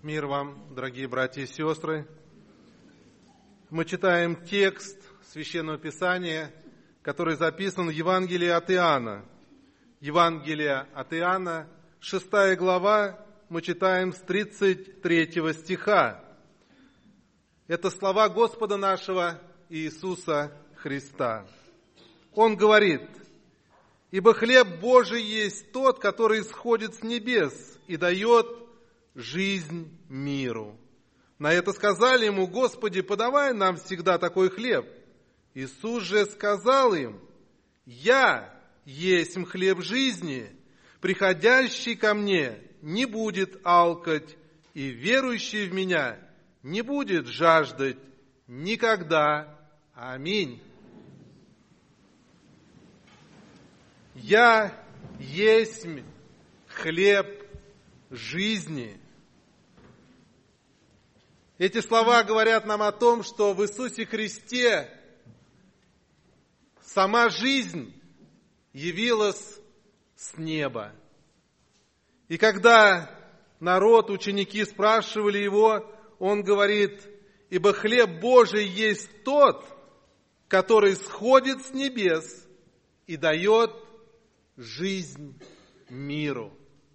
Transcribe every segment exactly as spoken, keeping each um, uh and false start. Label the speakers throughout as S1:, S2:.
S1: Мир вам, дорогие братья и сестры. Мы читаем текст Священного Писания, который записан в Евангелии от Иоанна. Евангелие от Иоанна, шестая глава, мы читаем с тридцать третьего стиха. Это слова Господа нашего Иисуса Христа. Он говорит: «Ибо хлеб Божий есть тот, который сходит с небес и дает жизнь миру». На это сказали ему: «Господи, подавай нам всегда такой хлеб». Иисус же сказал им: «Я есть хлеб жизни, приходящий ко мне не будет алкать, и верующий в меня не будет жаждать никогда. Аминь». «Я есть хлеб жизни». Эти слова говорят нам о том, что в Иисусе Христе сама жизнь явилась с неба. И когда народ, ученики спрашивали его, он говорит: «Ибо хлеб Божий есть тот, который сходит с небес и дает жизнь миру».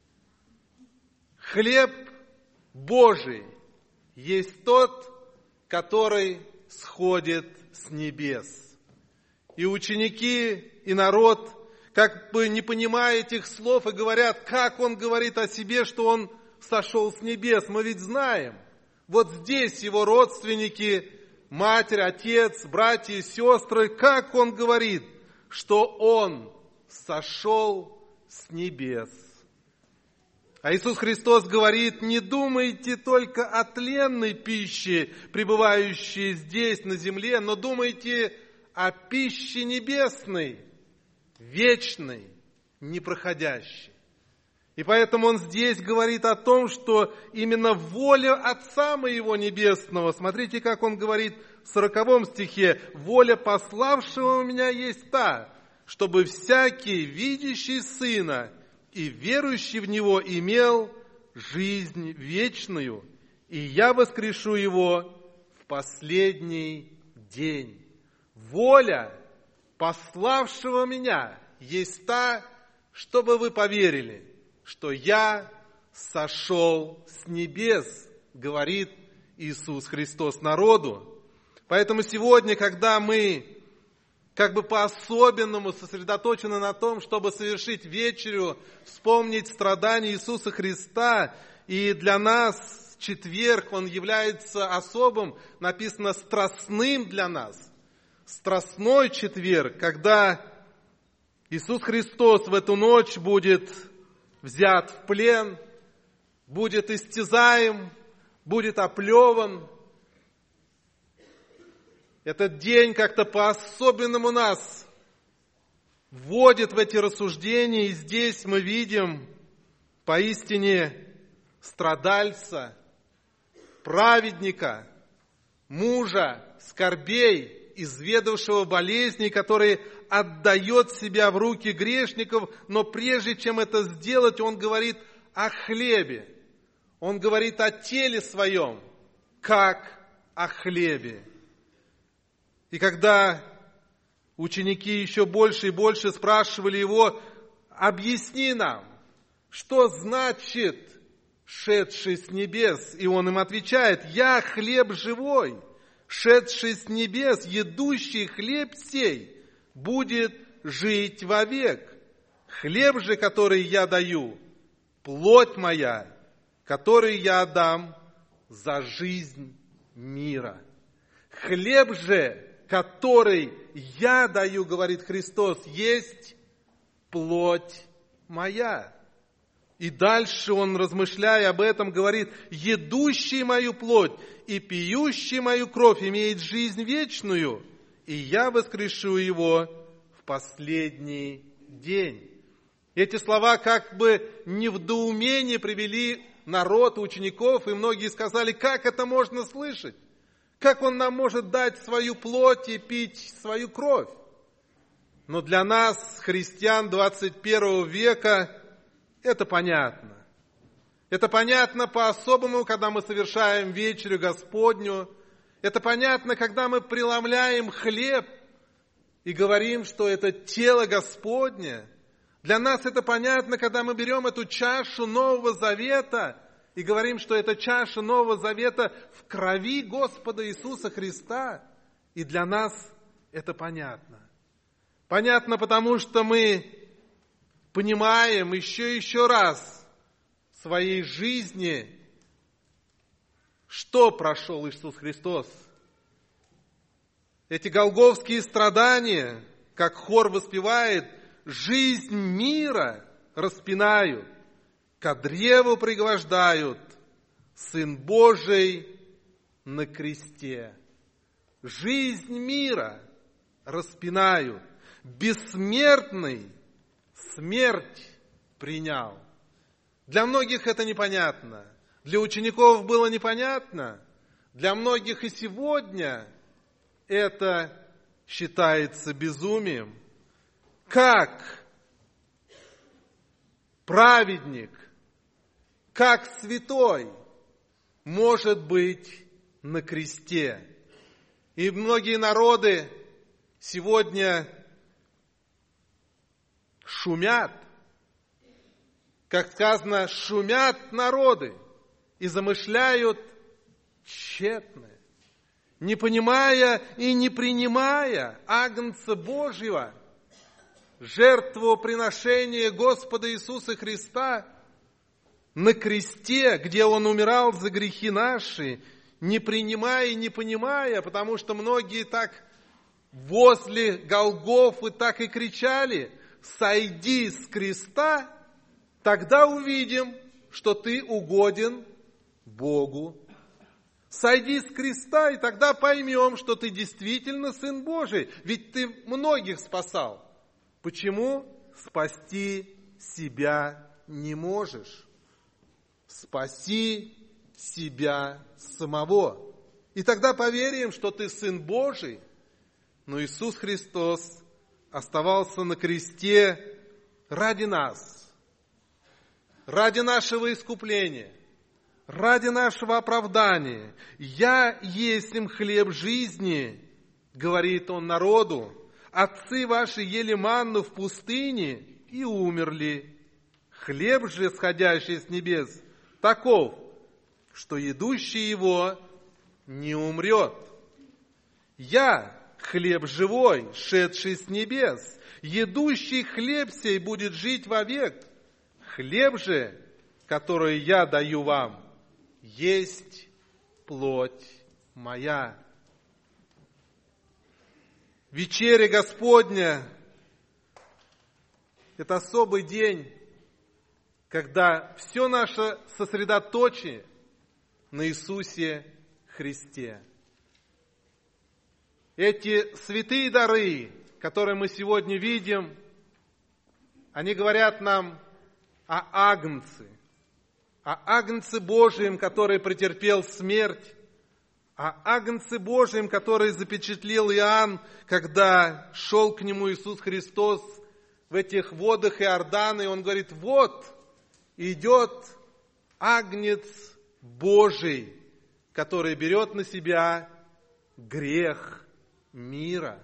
S1: Хлеб Божий есть тот, который сходит с небес. И ученики, и народ, как бы не понимая этих слов, и говорят, как он говорит о себе, что он сошел с небес. Мы ведь знаем, вот здесь его родственники, матерь, отец, братья и сестры, как он говорит, что он сошел с небес. А Иисус Христос говорит: не думайте только о тленной пище, пребывающей здесь, на земле, но думайте о пище небесной, вечной, непроходящей. И поэтому Он здесь говорит о том, что именно воля Отца Моего Небесного, смотрите, как Он говорит в сороковом стихе: «Воля пославшего Меня есть та, чтобы всякий, видящий Сына и верующий в Него, имел жизнь вечную, и Я воскрешу его в последний день». Воля пославшего Меня есть та, чтобы вы поверили, что Я сошел с небес, говорит Иисус Христос народу. Поэтому сегодня, когда мы как бы по-особенному сосредоточены на том, чтобы совершить вечерю, вспомнить страдания Иисуса Христа, и для нас четверг, он является особым, написано, страстным для нас. Страстной четверг, когда Иисус Христос в эту ночь будет взят в плен, будет истязаем, будет оплеван. Этот день как-то по-особенному нас вводит в эти рассуждения, и здесь мы видим поистине страдальца, праведника, мужа скорбей, изведавшего болезней, который отдает себя в руки грешников, но прежде чем это сделать, он говорит о хлебе, он говорит о теле своем, как о хлебе. И когда ученики еще больше и больше спрашивали его: объясни нам, что значит шедший с небес? И он им отвечает: я хлеб живой, шедший с небес, едущий хлеб сей будет жить вовек. Хлеб же, который я даю, плоть моя, который я отдам за жизнь мира. Хлеб же, который я даю, говорит Христос, есть плоть моя. И дальше он, размышляя об этом, говорит: едущий мою плоть и пьющий мою кровь имеет жизнь вечную, и я воскрешу его в последний день. Эти слова как бы не в недоумение привели народ, учеников, и многие сказали: как это можно слышать? Как он нам может дать свою плоть и пить свою кровь? Но для нас, христиан двадцать первого века, это понятно. Это понятно по-особому, когда мы совершаем вечерю Господню. Это понятно, когда мы преломляем хлеб и говорим, что это тело Господне. Для нас это понятно, когда мы берем эту чашу Нового Завета и говорим, что это чаша Нового Завета в крови Господа Иисуса Христа. И для нас это понятно. Понятно, потому что мы понимаем еще и еще раз в своей жизни, что прошел Иисус Христос. Эти голгофские страдания, как хор воспевает, жизнь мира распинают, ко древу пригвождают, Сын Божий на кресте. Жизнь мира распинают, бессмертный смерть принял. Для многих это непонятно, для учеников было непонятно, для многих и сегодня это считается безумием. Как праведник, как святой может быть на кресте? И многие народы сегодня шумят, как сказано, шумят народы и замышляют тщетное, не понимая и не принимая Агнца Божьего, жертву приношения Господа Иисуса Христа на кресте, где Он умирал за грехи наши, не принимая и не понимая, потому что многие так возле Голгофы так и кричали: «Сойди с креста, тогда увидим, что ты угоден Богу». Сойди с креста, и тогда поймем, что ты действительно Сын Божий, ведь ты многих спасал. Почему? Спасти себя не можешь. Спаси себя самого. И тогда поверим, что ты Сын Божий. Но Иисус Христос оставался на кресте ради нас, ради нашего искупления, ради нашего оправдания. «Я есть им хлеб жизни», говорит Он народу. «Отцы ваши ели манну в пустыне и умерли. Хлеб же, сходящий с небес, таков, что едущий его не умрет. Я хлеб живой, шедший с небес. Едущий хлеб сей будет жить вовек. Хлеб же, который я даю вам, есть плоть моя». Вечеря Господня – это особый день, когда все наше сосредоточие на Иисусе Христе. Эти святые дары, которые мы сегодня видим, они говорят нам о Агнце, о Агнце Божьем, который претерпел смерть, о Агнце Божьем, который запечатлел Иоанн, когда шел к нему Иисус Христос в этих водах Иордана, и он говорит: вот идет Агнец Божий, который берет на себя грех мира.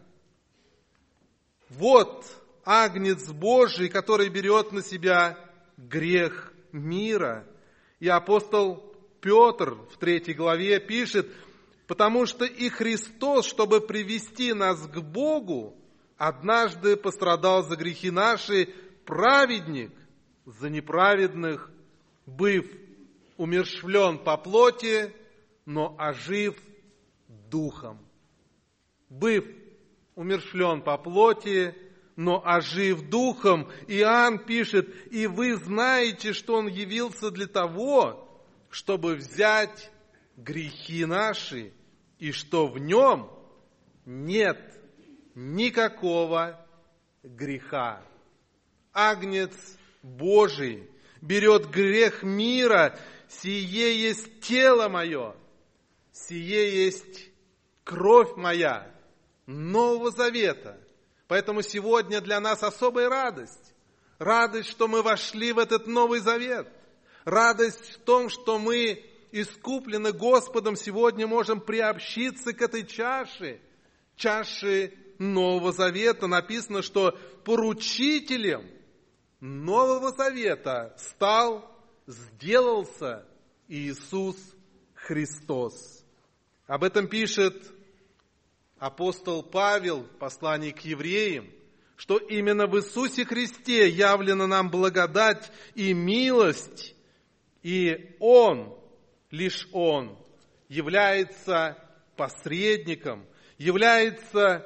S1: Вот Агнец Божий, который берет на себя грех мира. И апостол Петр в третьей главе пишет: потому что и Христос, чтобы привести нас к Богу, однажды пострадал за грехи наши, праведник за неправедных, быв умерщвлен по плоти, но ожив духом. Быв умерщвлен по плоти, но ожив духом. Иоанн пишет: и вы знаете, что Он явился для того, чтобы взять грехи наши, и что в Нем нет никакого греха. Агнец Божий берет грех мира, сие есть тело мое, сие есть кровь моя Нового Завета. Поэтому сегодня для нас особая радость. Радость, что мы вошли в этот Новый Завет. Радость в том, что мы, искуплены Господом, сегодня можем приобщиться к этой чаше, чаше Нового Завета. Написано, что поручителем Нового Завета стал, сделался Иисус Христос. Об этом пишет апостол Павел в послании к евреям, что именно в Иисусе Христе явлена нам благодать и милость, и Он, лишь Он, является посредником, является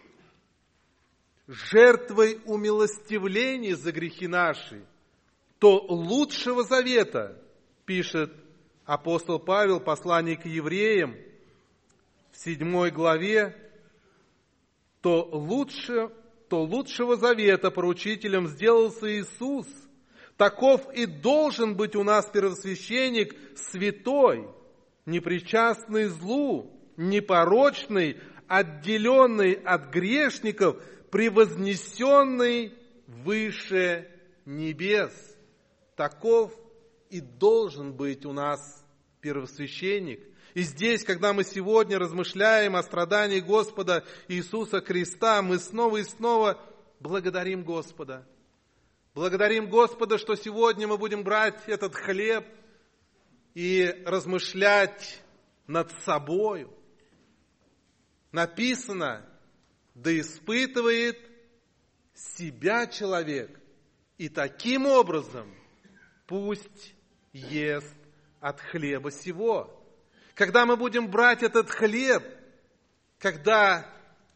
S1: жертвой умилостивления за грехи наши. То лучшего завета, пишет апостол Павел в послании к евреям в седьмой главе, то, лучше, то лучшего завета поручителем сделался Иисус. Таков и должен быть у нас первосвященник святой, непричастный злу, непорочный, отделенный от грешников, превознесенный выше небес. Таков и должен быть у нас первосвященник. И здесь, когда мы сегодня размышляем о страдании Господа Иисуса Христа, мы снова и снова благодарим Господа. Благодарим Господа, что сегодня мы будем брать этот хлеб и размышлять над собою. Написано: да испытывает себя человек, и таким образом пусть ест от хлеба сего. Когда мы будем брать этот хлеб, когда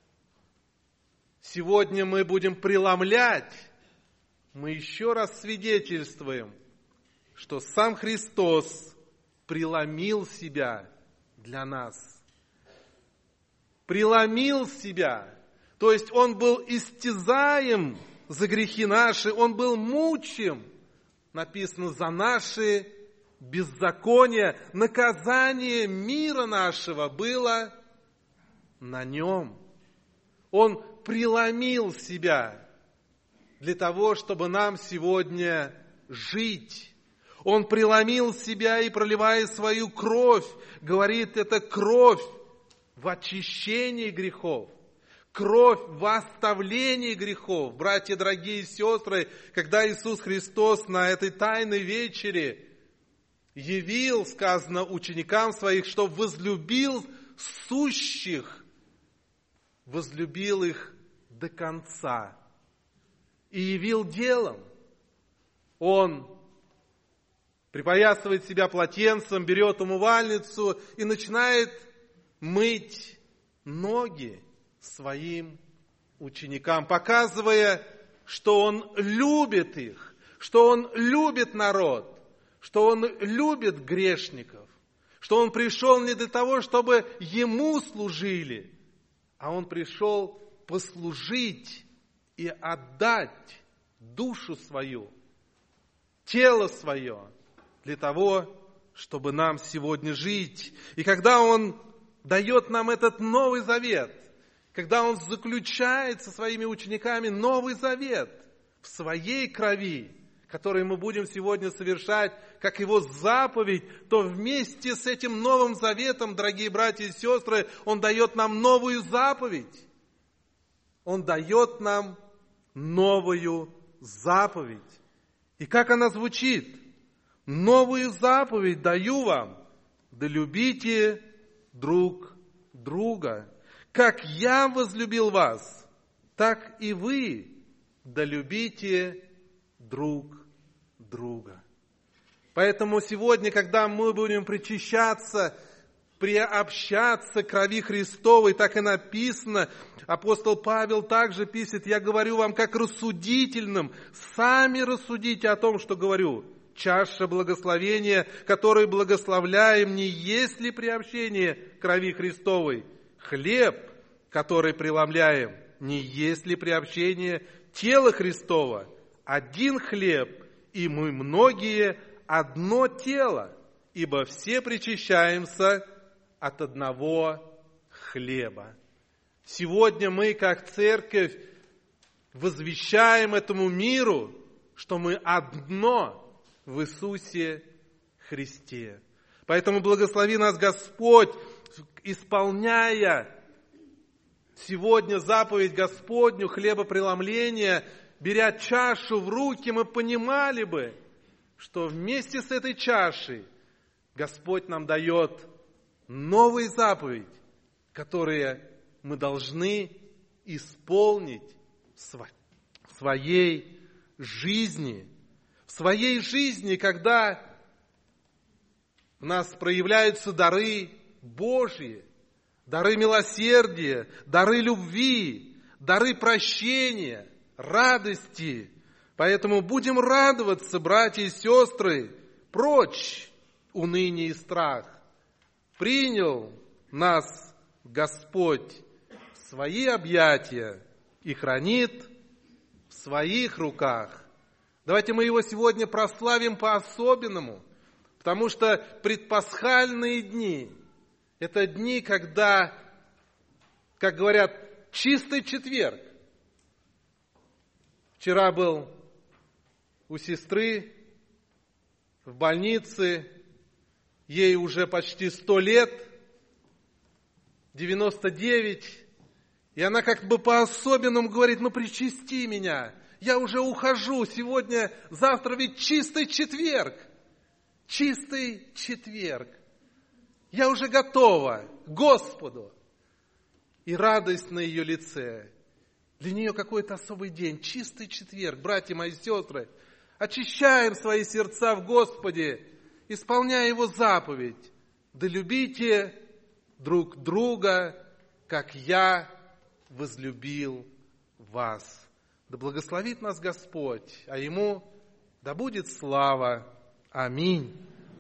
S1: сегодня мы будем преломлять, мы еще раз свидетельствуем, что сам Христос преломил себя для нас. Преломил себя, то есть Он был истязаем за грехи наши, Он был мучим, написано, за наши беззакония. Наказание мира нашего было на Нем. Он преломил себя для того, чтобы нам сегодня жить. Он преломил себя и, проливая свою кровь, говорит, это кровь в очищении грехов, кровь в оставлении грехов. Братья, дорогие сестры, когда Иисус Христос на этой тайной вечере явил, сказано, ученикам своих, что возлюбил сущих, возлюбил их до конца и явил делом. Он припоясывает себя полотенцем, берет умывальницу и начинает мыть ноги своим ученикам, показывая, что Он любит их, что Он любит народ, что Он любит грешников, что Он пришел не для того, чтобы Ему служили, а Он пришел послужить и отдать душу свою, тело свое, для того, чтобы нам сегодня жить. И когда Он дает нам этот Новый Завет, когда Он заключает со своими учениками Новый Завет в своей крови, который мы будем сегодня совершать, как Его заповедь, то вместе с этим Новым Заветом, дорогие братья и сестры, Он дает нам новую заповедь. Он дает нам новую заповедь. И как она звучит? Новую заповедь даю вам, да любите друг друга. Как я возлюбил вас, так и вы да любите друг друга. Поэтому сегодня, когда мы будем причащаться, приобщаться к крови Христовой, так и написано, апостол Павел также пишет, я говорю вам как рассудительным, сами рассудите о том, что говорю. Чаша благословения, которой благословляем, не есть ли приобщение крови Христовой? Хлеб, который преломляем, не есть ли приобщение тела Христова? Один хлеб, и мы многие одно тело, ибо все причащаемся от одного хлеба. Сегодня мы, как церковь, возвещаем этому миру, что мы одно в Иисусе Христе. Поэтому благослови нас Господь, исполняя сегодня заповедь Господню, хлебопреломления, беря чашу в руки, мы понимали бы, что вместе с этой чашей Господь нам дает новые заповеди, которые мы должны исполнить в своей жизни. В своей жизни, когда в нас проявляются дары Божьи, дары милосердия, дары любви, дары прощения, радости. Поэтому будем радоваться, братья и сестры, прочь уныние и страх. Принял нас Господь в свои объятия и хранит в своих руках. Давайте мы Его сегодня прославим по-особенному, потому что предпасхальные дни – это дни, когда, как говорят, чистый четверг. Вчера был у сестры в больнице, ей уже почти сто лет, девяносто девять, и она как бы по-особенному говорит: ну причисти меня, я уже ухожу, сегодня, завтра ведь чистый четверг, чистый четверг, я уже готова к Господу. И радость на ее лице. Для нее какой-то особый день, чистый четверг. Братья мои, сестры, очищаем свои сердца в Господе, исполняя Его заповедь. Да любите друг друга, как я возлюбил вас. Да благословит нас Господь, а Ему да будет слава. Аминь.